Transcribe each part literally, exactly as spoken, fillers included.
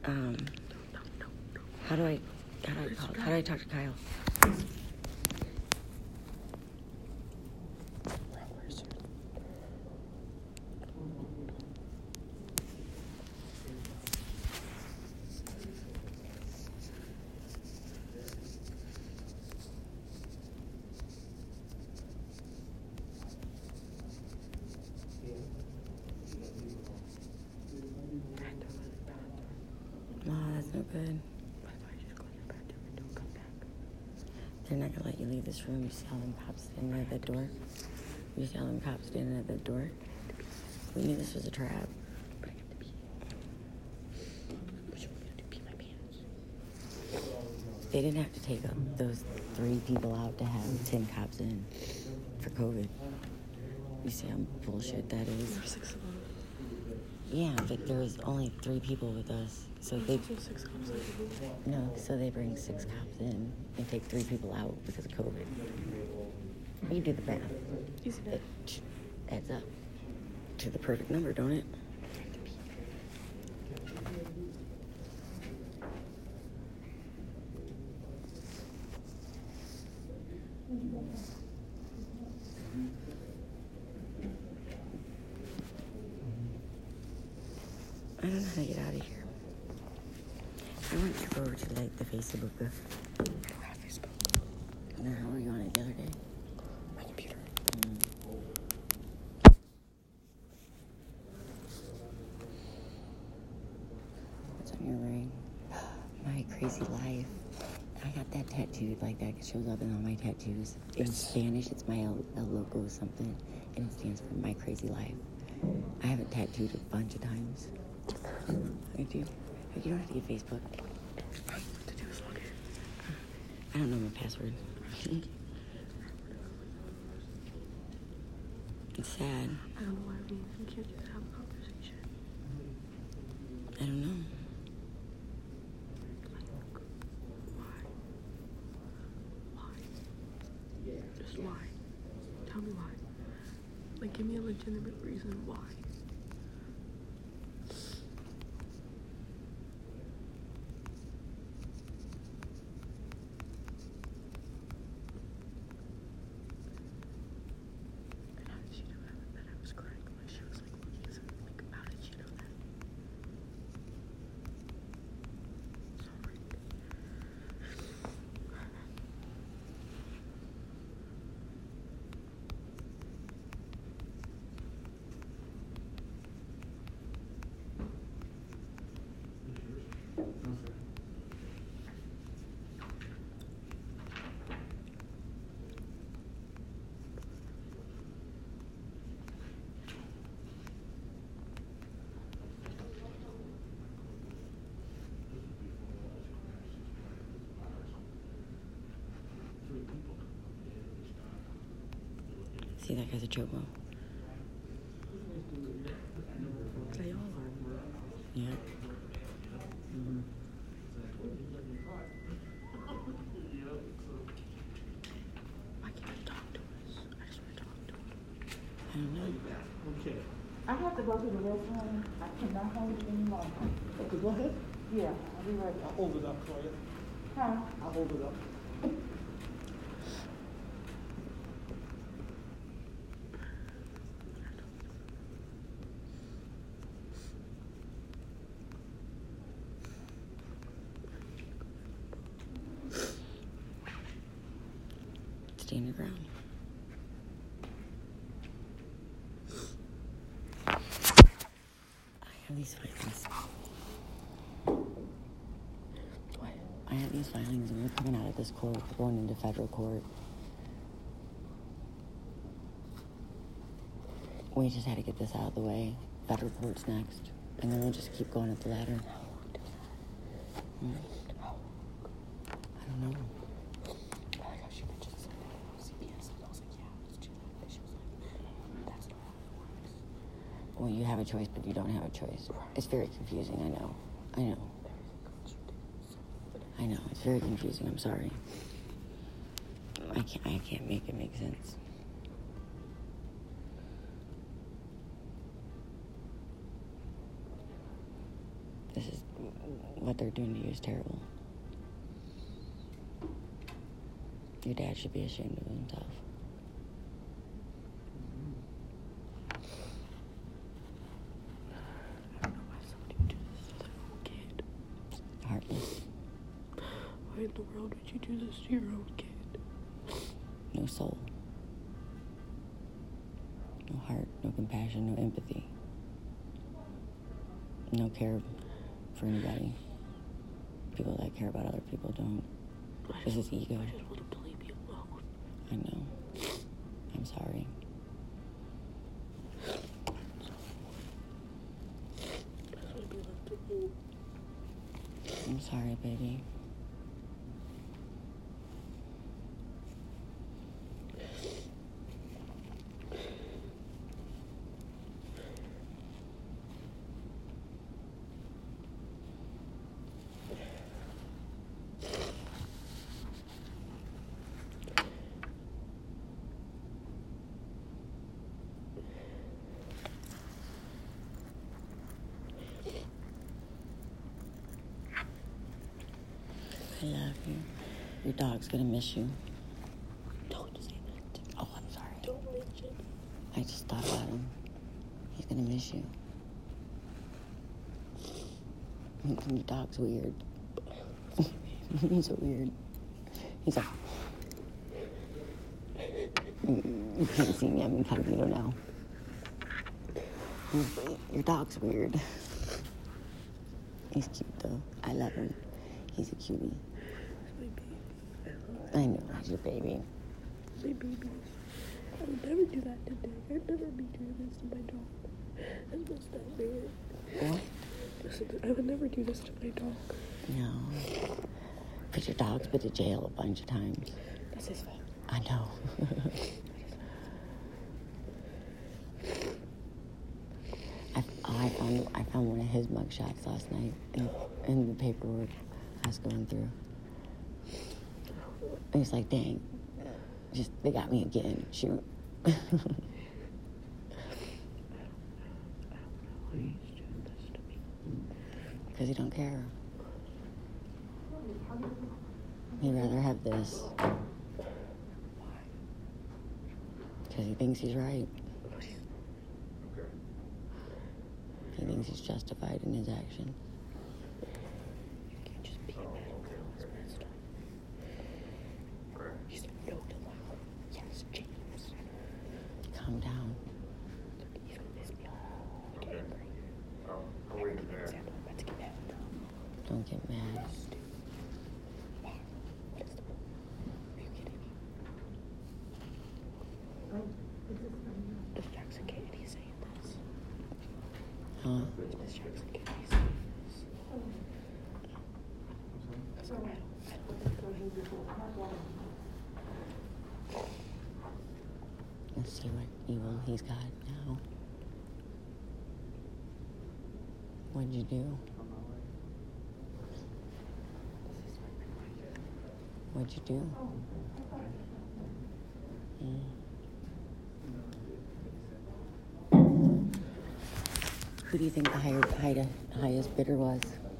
Um, how do I, how do I call, how do I talk to Kyle? No, that's no good. They're not gonna let you leave this room. You see all them cops standing at the door? You see all them cops standing at the door? We knew this was a trap. They didn't have to take up those three people out to have ten cops in for COVID. You see how bullshit that is? Yeah, but there was only three people with us. So they no, so they bring six cops in and take three people out because of COVID. You do the math. It adds up to the perfect number, don't it? I don't know how to get out of here. I want to go over to like the Facebook. I don't have Facebook. No, how were you on it the other day? My computer. Mm. What's on your ring? My crazy life. I got that tattooed like that. It shows up in all my tattoos. In Spanish, it's my El, El Loco something, and it stands for my crazy life. I have it tattooed a bunch of times. I do. You don't have to get Facebook. What to do is log in. I don't know my password. It's sad. I don't know why we can't just have a conversation. I don't know. Like, why? Why? Just why? Tell me why. Like, give me a legitimate reason why. See, that guy's a chobo. They all are. Yeah. Mm-hmm. Why can't you talk to us? I just want to talk to him. I don't know. Okay. I have to go to the restroom. I cannot hold it any longer. Okay, go ahead. Yeah, I'll be right I'll back. hold it up for you. Huh? I'll hold it up. Stand your ground. I have these filings. What? I have these filings and we're coming out of this court. We're going into federal court. We just had to get this out of the way. Federal court's next. And then we'll just keep going up the ladder. Hmm. I don't know. Well, you have a choice, but you don't have a choice. It's very confusing, I know. I know. I know, it's very confusing, I'm sorry. I can't, I can't make it make sense. This is, what they're doing to you is terrible. Your dad should be ashamed of himself. I don't know why somebody would do this to their own kid. Heartless. Why in the world would you do this to your own kid? No soul. No heart, no compassion, no empathy. No care for anybody. People that care about other people don't. This is ego. I just want to leave you alone. I know. I'm sorry. I just want to be left alone. I'm sorry, baby. I love you. Your dog's gonna miss you. Don't say that. Oh, I'm sorry. Don't mention. I just thought about him. He's gonna miss you. Your dog's weird. He's so weird. He's like, you can't see me. I'm incognito now. Your dog's weird. He's cute though. I love him. He's a cutie. My baby. I know, he's your baby. My babies. I would never do that to Dick. I'd never be doing this to my dog. That's just that weird. What? Listen, I would never do this to my dog. No. Because your dog's been to jail a bunch of times. That's his fault. I know. I, I found I found one of his mugshots last night in, in the paperwork I was going through. And he's like, dang, just they got me again. Shoot. I don't know why he's doing this to me. Because he don't care. He'd rather have this. Because he thinks he's right. He thinks he's justified in his actions. You can't just be a metal girl. It's messed up. You said no to loud. Yes, James. Calm down. He's gonna piss me off. I get angry. Oh, I'll wait there. Sam, I'm about to get mad. Don't get mad. Why? What is the point? Are you kidding me? Does Jackson get any say in this? Huh? Does Jackson get any say in this? Because I don't, I don't Let's see what evil he's got now. What'd you do? What'd you do? Mm. Who do you think the higher, high, highest bidder was?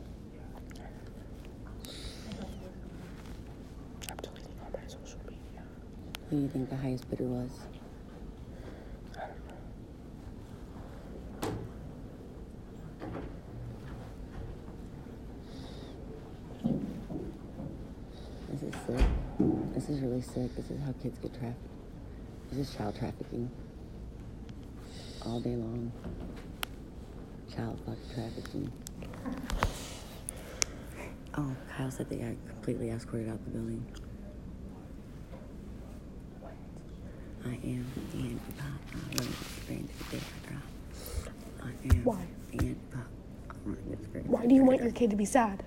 I'm deleting all my social media. Who do you think the highest bidder was? I don't know. This is sick. This is really sick. This is how kids get trafficked. This is child trafficking. All day long. Child fuck trafficking. Oh, Kyle said they got completely escorted out the building. I am the anti-pop. I'm running this brain to the day I drop. I am Why? the anti-pop. I'm running this brain. Why do you want your kid to be sad?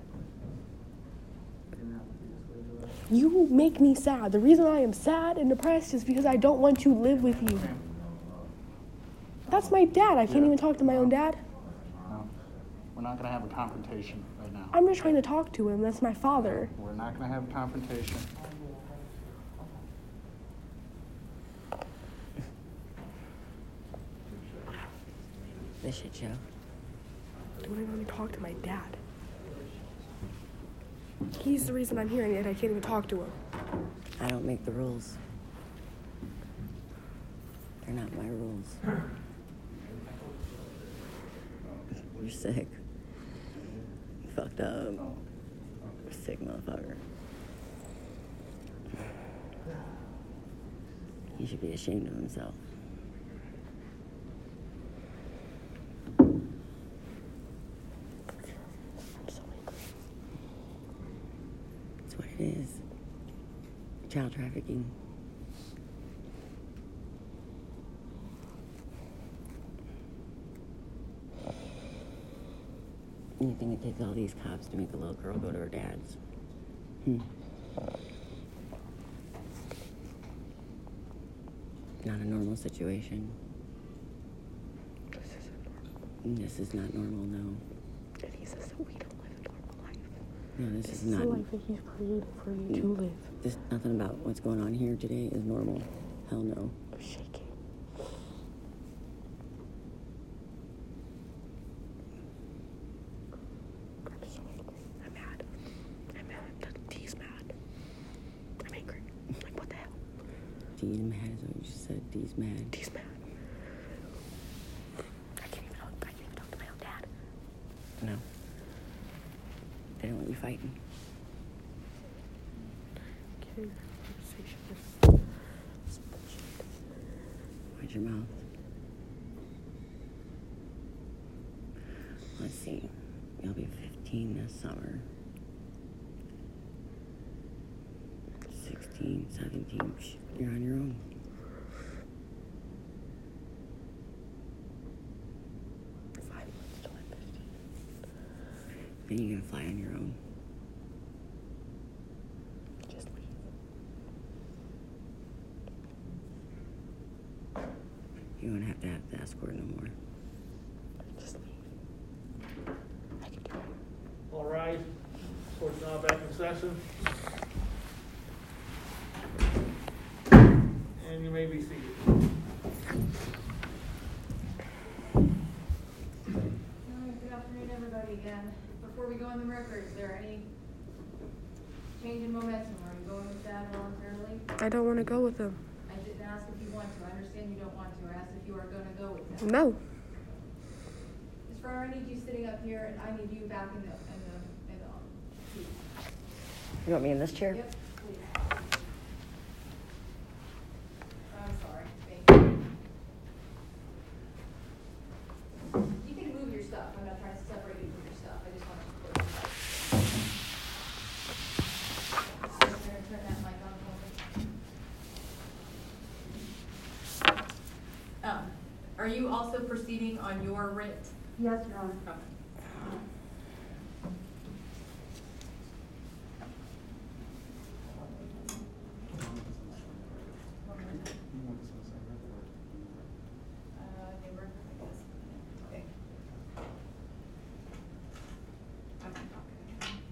You make me sad. The reason I am sad and depressed is because I don't want to live with you. That's my dad. I can't Yeah. even talk to my own dad. No, we're not gonna have a confrontation right now. I'm just trying to talk to him. That's my father. We're not gonna have a confrontation. This shit show. Don't even let me talk to my dad. He's the reason I'm here, and yet I can't even talk to him. I don't make the rules. They're not my rules. You're sick. You fucked up. You're a sick motherfucker. He should be ashamed of himself. I'm so angry. That's what it is. Child trafficking. You think it takes all these cops to make a little girl go to her dad's? Hmm. Not a normal situation. This isn't normal. This is not normal, no. And he says that we don't live a normal life. No, this, This is is not. the life that he's created for you to live. This nothing about what's going on here today is normal. Hell no. I'm shaking. I'm so angry. I'm mad. I'm mad. That D's mad. I'm angry. Like, what the hell? D's mad is what you just said. D's mad. D's mad. I can't even talk, I can't even talk to my own dad. No. They don't want you fighting. Can't even have a conversation with this bullshit. Watch your mouth. Let's see. You'll be fifteen this summer. sixteen, seventeen. Psh, you're on your own. Five months till I'm fifteen. Then you're gonna fly on your own. Just leave. You won't have to have the escort no more. Just leave. I can do it. All right, court's now back in session. And you may be seated. All right, good afternoon, everybody, again. Before we go on the record, is there any change in momentum? Are you going with Dad voluntarily? I don't want to go with him. I didn't ask if you want to. I understand you don't want to. I asked if you are going to go with him. No. Miz Fryer, I need you sitting up here, and I need you back in the, in the, in the seat. You want me in this chair? Yep, please. I'm sorry. Thank you. You can move your stuff. I'm not trying to separate you from your stuff. I just want you to close your eyes. I'm going to turn that mic on for me. Um, are you also proceeding on your writ? Yes, Your Honor. Okay. Uh, neighbor, I guess. Okay. Okay.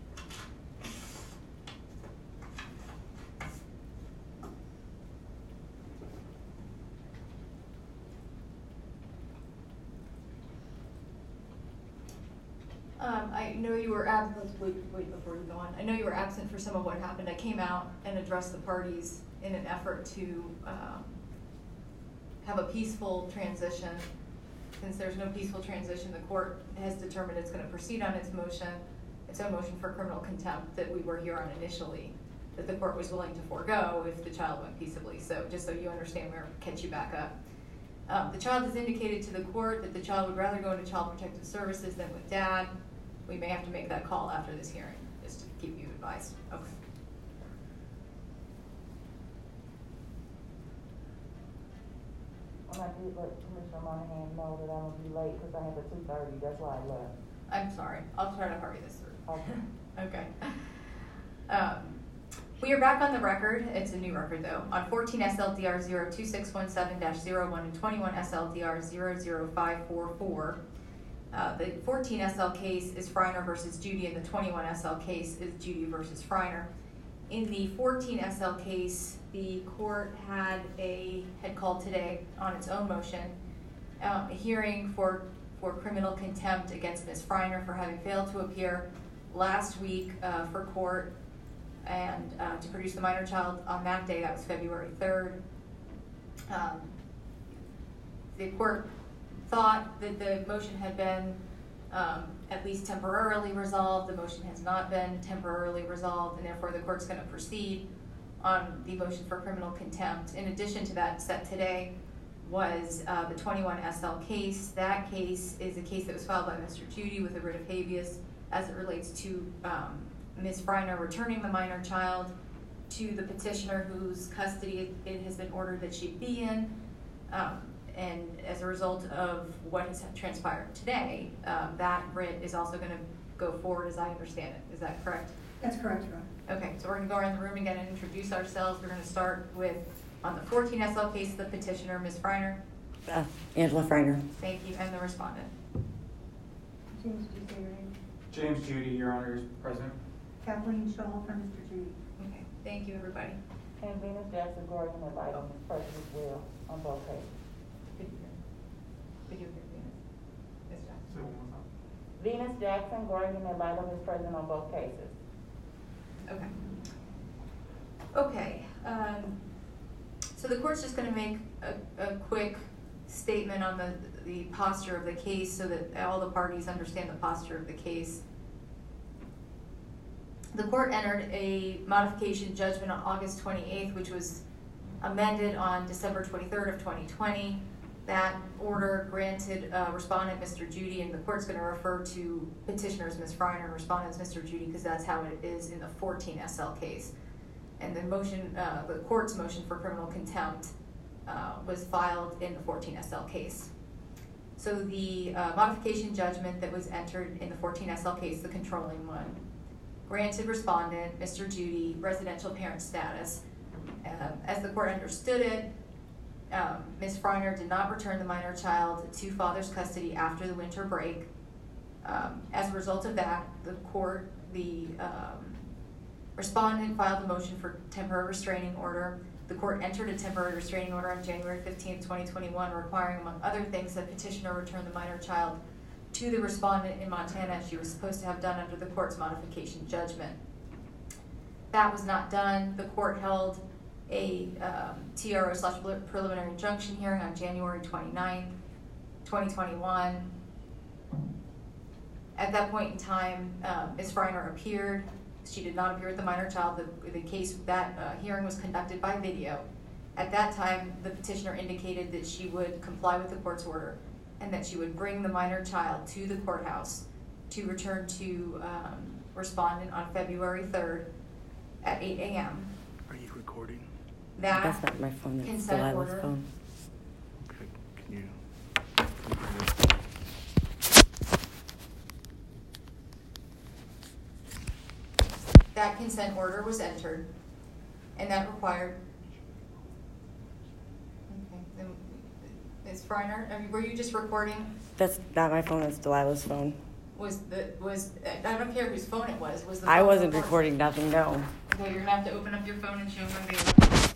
Um, I know you were absent, let's wait, wait before you go on. I know you were absent for some of what happened. I came out and addressed the parties in an effort to, um, have a peaceful transition. Since there's no peaceful transition, the court has determined it's gonna proceed on its motion, its own motion for criminal contempt that we were here on initially, that the court was willing to forego if the child went peaceably. So just so you understand, we're catch you back up. Um, the child has indicated to the court that the child would rather go into Child Protective Services than with Dad. We may have to make that call after this hearing, just to keep you advised. Okay. When I did let Commissioner Monahan know that I'm gonna be late because I have a two thirty, that's why I left. I'm sorry. I'll try to hurry this through. Okay. Okay. Um, we are back on the record. It's a new record though. On fourteen S L D R zero two six one seven dash zero one and twenty-one S L D R zero zero five four four. Uh, the fourteen S L case is Freiner versus Judy, and the twenty-one S L case is Judy versus Freiner. In the fourteen S L case, the court had a had called today on its own motion um, a hearing for for criminal contempt against Miz Freiner for having failed to appear last week uh, for court and uh, to produce the minor child on that day. That was February third. Um, the court thought that the motion had been um, at least temporarily resolved. The motion has not been temporarily resolved, and therefore the court's going to proceed on the motion for criminal contempt. In addition to that, set today was uh, the twenty-one S L case. That case is a case that was filed by Mister Judy with a writ of habeas as it relates to um, Miz Freiner returning the minor child to the petitioner whose custody it has been ordered that she be in. Um, and as a result of what has transpired today, um, that writ is also going to go forward as I understand it. Is that correct? That's correct, Your Honor. Okay, so we're going to go around the room again and introduce ourselves. We're going to start with, on the fourteen S L case, the petitioner, Miz Freiner. Uh, Angela Freiner. Thank you, and the respondent. James, did you say your name? James Judy, Your Honor, is present. Kathleen Shaw for Mister Judy. Okay, thank you, everybody. And Venus Jackson Gordon and Lytle is present as well on both cases. Could you hear? Could you hear Venus? Miz Jackson? Say one more time. Venus Jackson Gordon and Lytle is present on both cases. Okay. Okay, um, so the court's just gonna make a, a quick statement on the, the posture of the case so that all the parties understand the posture of the case. The court entered a modification judgment on August twenty-eighth, which was amended on December twenty-third of twenty twenty. That order granted uh, respondent Mister Judy, and the court's going to refer to petitioner as Miz Freiner and respondent as Mister Judy because that's how it is in the fourteen S L case. And the motion, uh, the court's motion for criminal contempt uh, was filed in the fourteen S L case. So the uh, modification judgment that was entered in the fourteen S L case, the controlling one, granted respondent Mister Judy residential parent status. Um, as the court understood it, Um, Miz Freiner did not return the minor child to father's custody after the winter break. Um, as a result of that, the court, the um, respondent filed a motion for temporary restraining order. The court entered a temporary restraining order on January fifteenth, twenty twenty-one, requiring, among other things, that petitioner return the minor child to the respondent in Montana as she was supposed to have done under the court's modification judgment. That was not done. The court held a um, T R O slash preliminary injunction hearing on January twenty-ninth, twenty twenty-one. At that point in time, um, Miz Freiner appeared. She did not appear with the minor child. The, the case, that uh, hearing was conducted by video. At that time, the petitioner indicated that she would comply with the court's order and that she would bring the minor child to the courthouse to return to um, respondent on February third at eight A M Are you recording? That That's not my phone, that's consent Delilah's order. phone. Okay, can you? That consent order was entered, and that required. Okay, then, Miz Freiner, are you- were you just recording? That's not my phone, that's Delilah's phone. Was the was I don't care whose phone it was. Was the I phone wasn't recording? recording nothing, no. Okay, you're gonna have to open up your phone and show them the.